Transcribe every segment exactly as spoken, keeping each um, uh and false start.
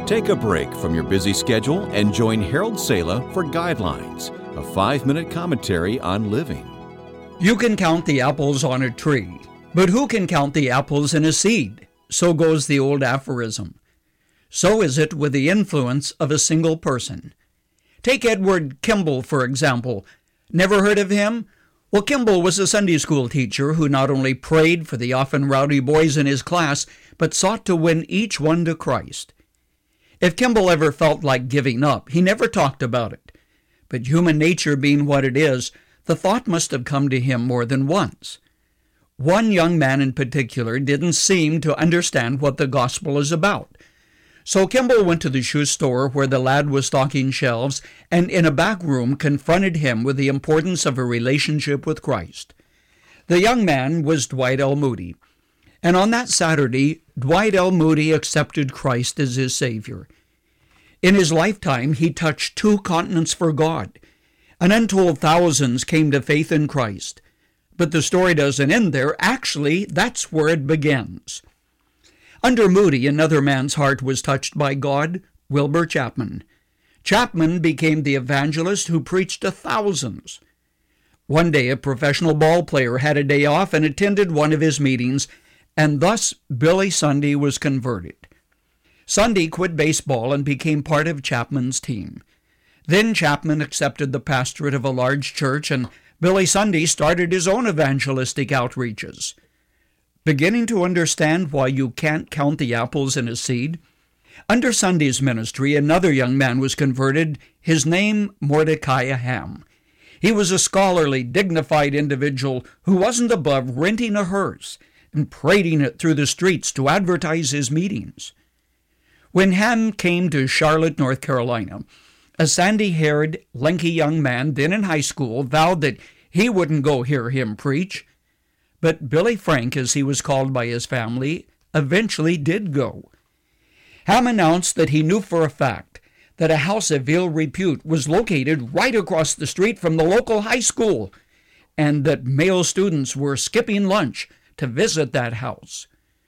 Take a break from your busy schedule and join Harold Sala for Guidelines, a five-minute commentary on living. You can count the apples on a tree, but who can count the apples in a seed? So goes the old aphorism. So is it with the influence of a single person. Take Edward Kimball, for example. Never heard of him? Well, Kimball was a Sunday school teacher who not only prayed for the often rowdy boys in his class, but sought to win each one to Christ. If Kimball ever felt like giving up, he never talked about it. But human nature being what it is, the thought must have come to him more than once. One young man in particular didn't seem to understand what the gospel is about. So Kimball went to the shoe store where the lad was stocking shelves and in a back room confronted him with the importance of a relationship with Christ. The young man was Dwight L. Moody. And on that Saturday, Dwight L. Moody accepted Christ as his Savior. In his lifetime, he touched two continents for God. An untold thousands came to faith in Christ. But the story doesn't end there. Actually, that's where it begins. Under Moody, another man's heart was touched by God, Wilbur Chapman. Chapman became the evangelist who preached to thousands. One day, a professional ball player had a day off and attended one of his meetings, and thus Billy Sunday was converted. Sunday quit baseball and became part of Chapman's team. Then Chapman accepted the pastorate of a large church, and Billy Sunday started his own evangelistic outreaches. Beginning to understand why you can't count the apples in a seed? Under Sunday's ministry, another young man was converted, his name Mordecai Ham. He was a scholarly, dignified individual who wasn't above renting a hearse and parading it through the streets to advertise his meetings. When Ham came to Charlotte, North Carolina, a sandy-haired, lanky young man, then in high school, vowed that he wouldn't go hear him preach. But Billy Frank, as he was called by his family, eventually did go. Ham announced that he knew for a fact that a house of ill repute was located right across the street from the local high school, and that male students were skipping lunch to visit that house.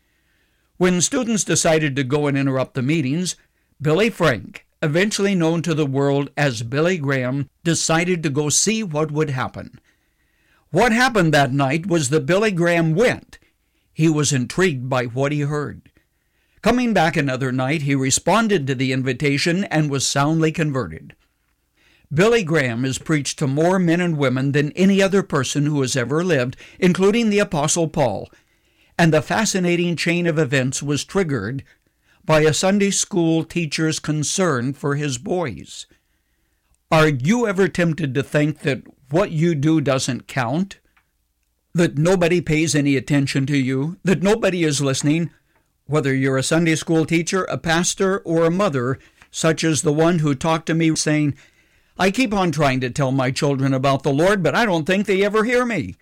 When students decided to go and interrupt the meetings, Billy Frank, eventually known to the world as Billy Graham, decided to go see what would happen. What happened that night was that Billy Graham went. He was intrigued by what he heard. Coming back another night, he responded to the invitation and was soundly converted. Billy Graham has preached to more men and women than any other person who has ever lived, including the Apostle Paul, and the fascinating chain of events was triggered by a Sunday school teacher's concern for his boys. Are you ever tempted to think that what you do doesn't count? That nobody pays any attention to you? That nobody is listening? Whether you're a Sunday school teacher, a pastor, or a mother, such as the one who talked to me saying, "I keep on trying to tell my children about the Lord, but I don't think they ever hear me."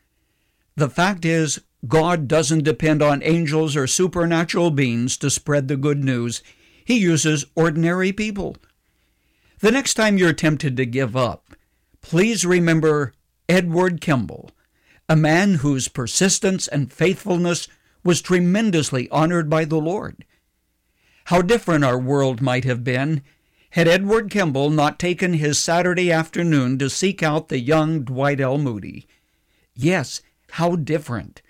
The fact is, God doesn't depend on angels or supernatural beings to spread the good news. He uses ordinary people. The next time you're tempted to give up, please remember Edward Kimball, a man whose persistence and faithfulness was tremendously honored by the Lord. How different our world might have been had Edward Kimball not taken his Saturday afternoon to seek out the young Dwight L. Moody. Yes, how different.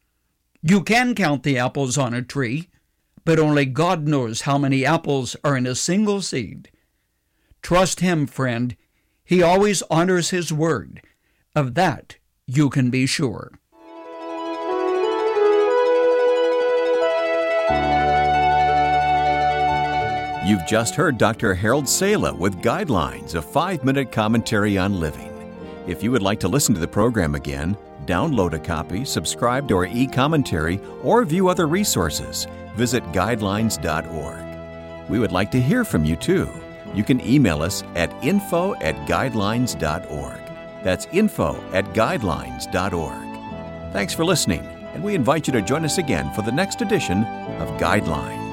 You can count the apples on a tree, but only God knows how many apples are in a single seed. Trust Him, friend. He always honors His word. Of that you can be sure. You've just heard Doctor Harold Sala with Guidelines, a five-minute commentary on living. If you would like to listen to the program again, download a copy, subscribe to our e-commentary, or view other resources, visit guidelines dot org. We would like to hear from you, too. You can email us at info at guidelines dot org. That's info at guidelines dot org. Thanks for listening, and we invite you to join us again for the next edition of Guidelines.